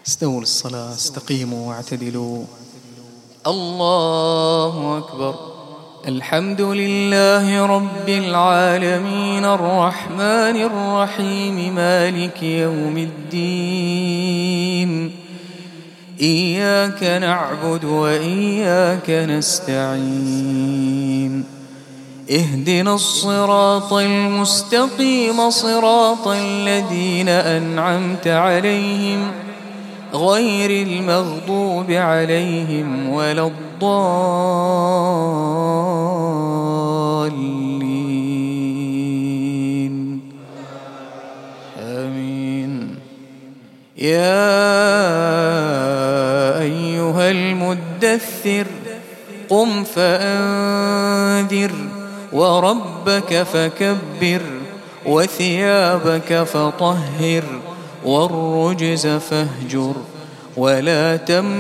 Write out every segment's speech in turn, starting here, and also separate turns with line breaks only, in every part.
استووا للصلاة، استقيموا واعتدلوا. الله أكبر. الحمد لله رب العالمين الرحمن الرحيم مالك يوم الدين. إياك نعبد وإياك نستعين. اهدنا الصراط المستقيم صراط الذين أنعمت عليهم غير المغضوب عليهم ولا الضالين. آمين. يا أيها المدثر قم فأنذر وربك فكبر وثيابك فطهر والرجز فاهجر ولا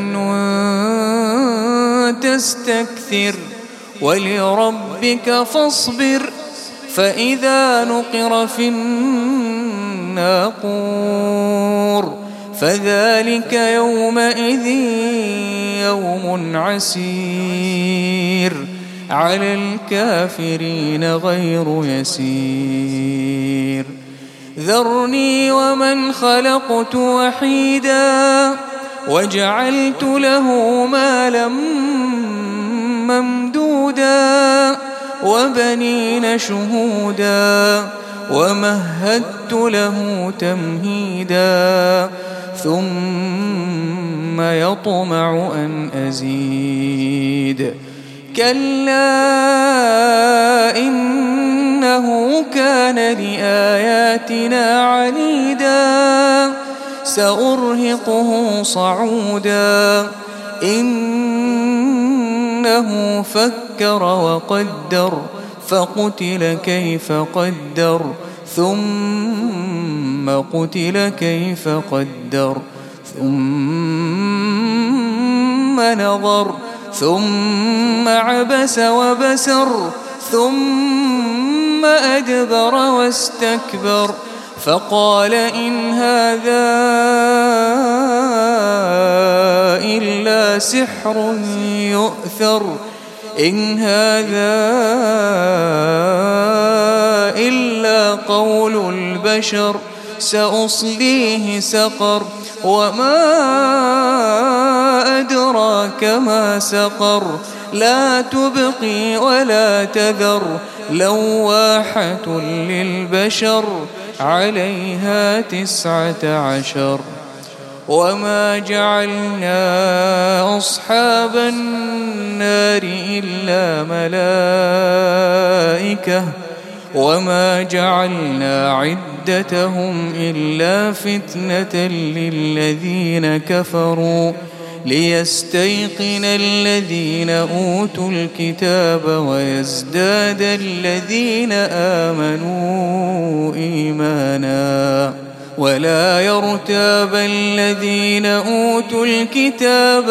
تمنن تستكثر ولربك فاصبر فإذا نقر في الناقور فذلك يومئذ يوم عسير على الكافرين غير يسير. ذرني ومن خلقت وحيدا وجعلت له مالا ممدودا وبنين شهودا ومهدت له تمهيدا ثم يطمع أن أزيد. كلا إنه كان لآياتنا عنيدا سأرهقه صعودا. إنه فكر وقدر فقتل كيف قدر ثم قتل كيف قدر ثم نظر ثم عبس وبسر ثم أدبر واستكبر فقال إن هذا إلا سحر يؤثر إن هذا إلا قول البشر سأصليه سقر وما أدراك ما سقر لا تبقي ولا تذر لواحة للبشر عليها 19. وما جعلنا أصحاب النار إلا ملائكة وما جعلنا عدتهم إلا فتنة للذين كفروا ليستيقن الذين أوتوا الكتاب ويزداد الذين آمنوا إيمانا ولا يرتاب الذين أوتوا الكتاب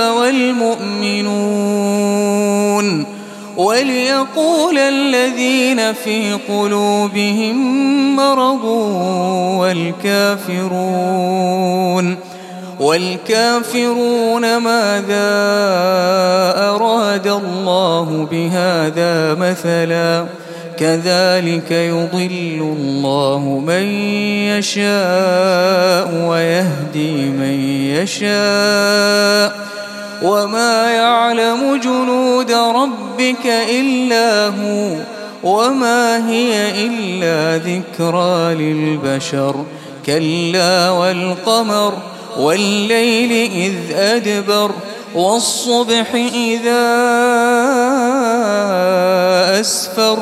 والمؤمنون وليقول الذين في قلوبهم مرض والكافرون ماذا أراد الله بهذا مثلا كذلك يضل الله من يشاء ويهدي من يشاء وما يعلم جنود ربك إلا هو وما هي إلا ذكرى للبشر. كلا والقمر والليل إذ أدبر والصبح إذا أسفر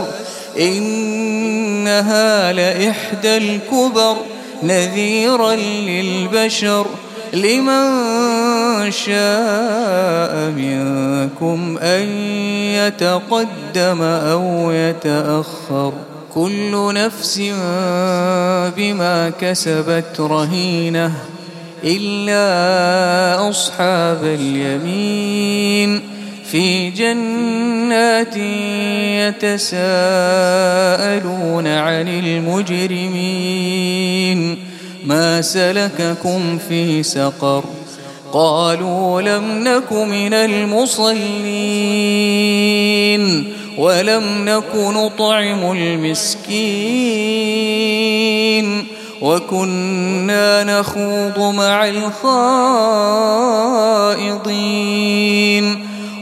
إنها لإحدى الكبر نذيرا للبشر لمن شاء منكم أن يتقدم أو يتأخر. كل نفس بما كسبت رهينة إلا أصحاب اليمين في جنات يتساءلون عن المجرمين ما سلككم في سقر قالوا لم نك من المصلين ولم نك نطعم المسكين وكنا نخوض مع الخائضين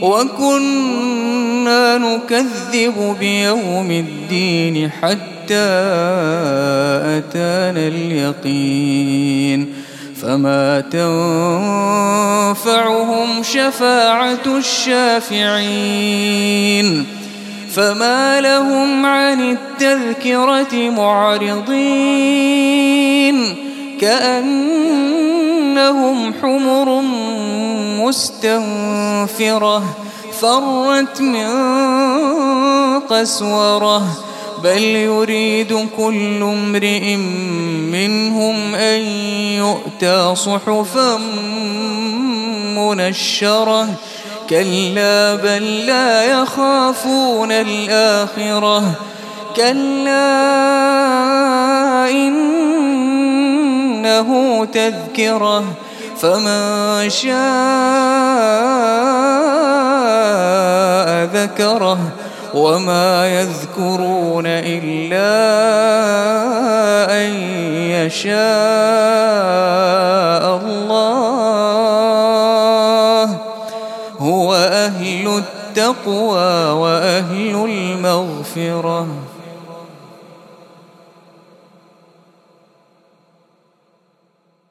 وكنا نكذب بيوم الدين حتى أتانا اليقين فما تنفعهم شفاعة الشافعين فما لهم عن التذكرة معرضين كأنهم حمر مستنفرة فرت من قسورة بل يريد كل امرئ منهم أن يؤتى صحفا منشرة كلا بل لا يخافون الآخرة كلا إنه تذكرة فمن شاء ذكره وما يذكرون إلا أن يشاء الله هو أهل التقوى وأهل المغفرة.